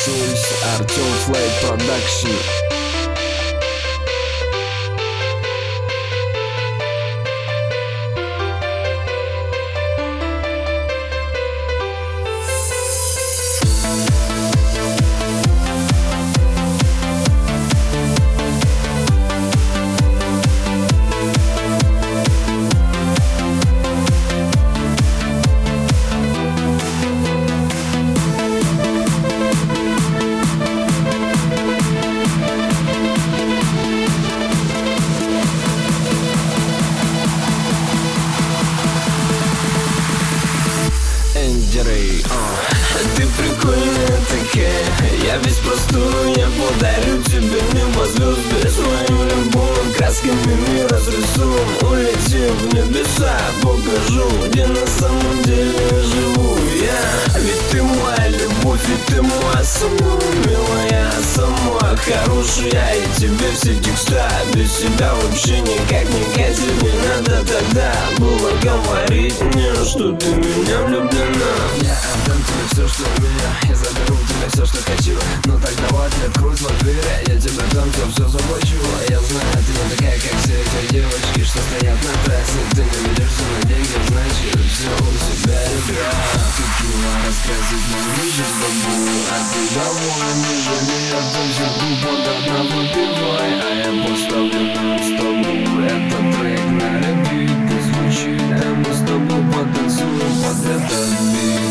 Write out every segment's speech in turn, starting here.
Тульс, Артем Флейт Продакшн. Ты прикольная такая, я весь простой, я подарю тебе небо звезды. Своим любовным красками мир разрисуем. Улетим в небеса, покажу, где на самом деле живу я. Ведь ты моя любовь, ведь ты моя самая милая, самая хорошая. И тебе все текста, без себя вообще никак не надо. Тогда было говорить мне, что ты меня влюблена. Я отдам тебе все, что у меня, я заберу у тебя все, что хочу. Ну так давай ты открой свой дверь, я тебе там все заплачу. Я знаю, ты не такая, как все эти девочки, что стоят на трассе. Ты не ведешься на деньги, значит все у себя ребра. Текила раскрасить на ниже бабу, а ты довольна, не жалей, отдам все под одного пивай. А я поставлю нам с тобой этот трек на репит. Пусть звучит, а мы с тобой потанцуем под этот бит.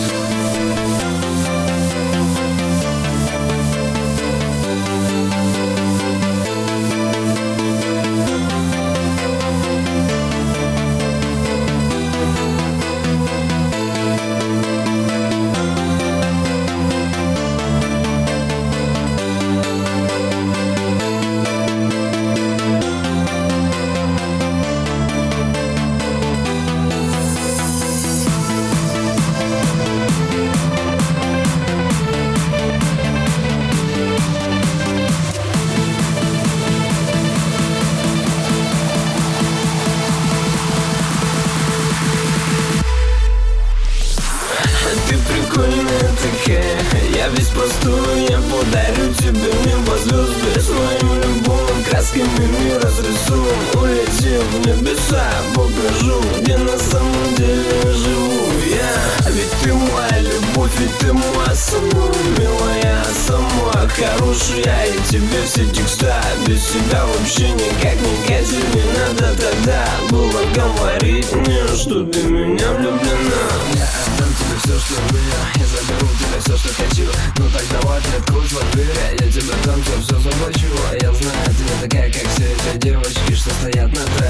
Я весь простой, я подарю тебе небо звезды. Своим любовным красками мир разрисуем. Улетим в небеса, покажу, где на самом деле живу я. Ведь ты моя любовь, ведь ты моя самая милая, самая хорошая. И тебе все текста, без себя вообще никак не надо. Тогда было говорить мне, что ты меня влюблена. Я отдам тебе все, что у меня, я заберу у тебя все, что хочу. Ну так давай ты открой свой дверь, я тебе там все заплачу. Я знаю, ты не такая, как все эти девочки, что стоят на трассе.